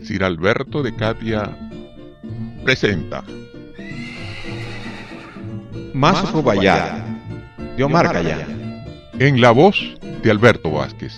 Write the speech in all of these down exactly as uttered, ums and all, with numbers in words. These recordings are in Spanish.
Sir Alberto de Katia presenta Más Rubayat, de Omar Khayyam, en la voz de Alberto Vázquez.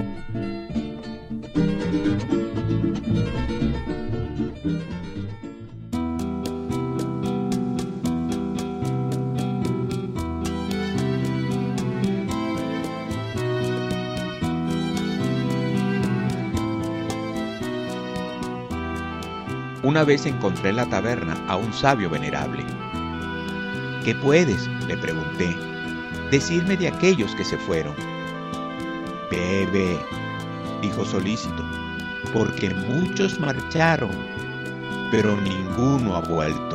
Una vez encontré en la taberna a un sabio venerable. ¿Qué puedes?, le pregunté, decirme de aquellos que se fueron. Bebe, dijo solícito, porque muchos marcharon, pero ninguno ha vuelto.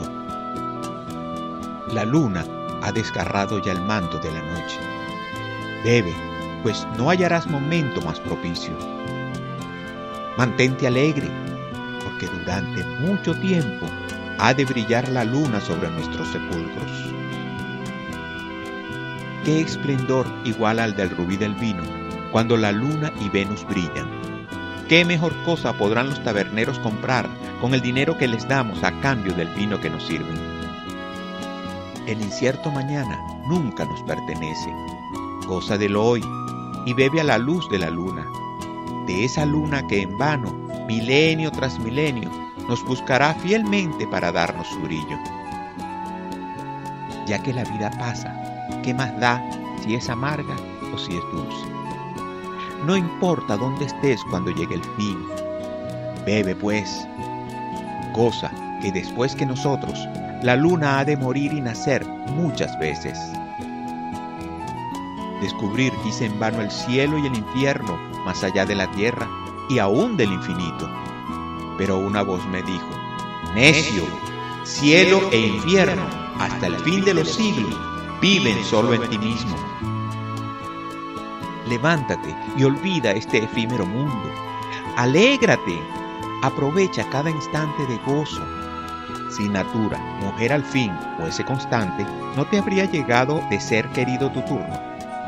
La luna ha desgarrado ya el manto de la noche. Bebe, pues no hallarás momento más propicio. Mantente alegre, porque durante mucho tiempo ha de brillar la luna sobre nuestros sepulcros. Qué esplendor igual al del rubí del vino, cuando la luna y Venus brillan. Qué mejor cosa podrán los taberneros comprar con el dinero que les damos a cambio del vino que nos sirven. El incierto mañana nunca nos pertenece. Goza del hoy y bebe a la luz de la luna, de esa luna que en vano, milenio tras milenio, nos buscará fielmente para darnos su brillo. Ya que la vida pasa, ¿qué más da si es amarga o si es dulce? No importa dónde estés cuando llegue el fin. Bebe pues, goza que después que nosotros, la luna ha de morir y nacer muchas veces. Descubrir quise en vano el cielo y el infierno más allá de la tierra y aún del infinito. Pero una voz me dijo: necio, cielo e infierno, hasta el fin de los siglos, viven solo en ti mismo. Levántate y olvida este efímero mundo. Alégrate, aprovecha cada instante de gozo. Si natura, mujer al fin, fuese constante, no te habría llegado de ser querido tu turno.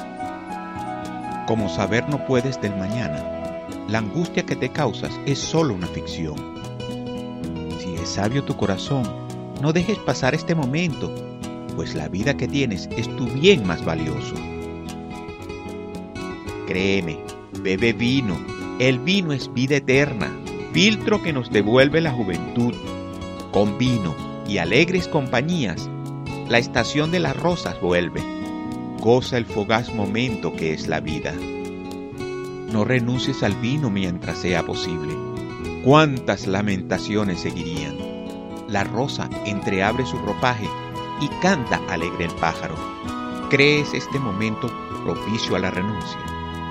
Como saber no puedes del mañana, la angustia que te causas es solo una ficción. Si es sabio tu corazón, no dejes pasar este momento, pues la vida que tienes es tu bien más valioso. Créeme, bebe vino, el vino es vida eterna, filtro que nos devuelve la juventud. Con vino y alegres compañías, la estación de las rosas vuelve. Goza el fugaz momento que es la vida. No renuncies al vino mientras sea posible. ¿Cuántas lamentaciones seguirían? La rosa entreabre su ropaje y canta alegre el pájaro. ¿Crees este momento propicio a la renuncia?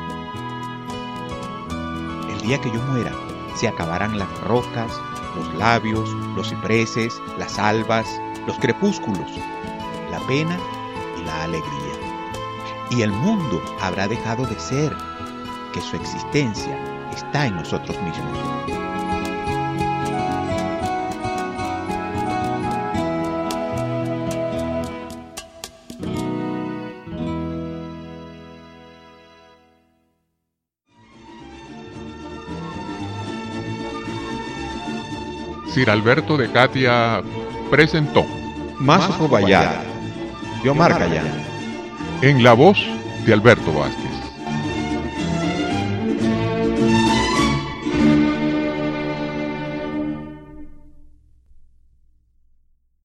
El día que yo muera, se acabarán las rocas, los labios, los cipreses, las albas, los crepúsculos, la pena y la alegría. Y el mundo habrá dejado de ser, que su existencia está en nosotros mismos. Sir Alberto de Katia presentó Más Rubayat, de Omar Khayyam, en la voz de Alberto Vázquez.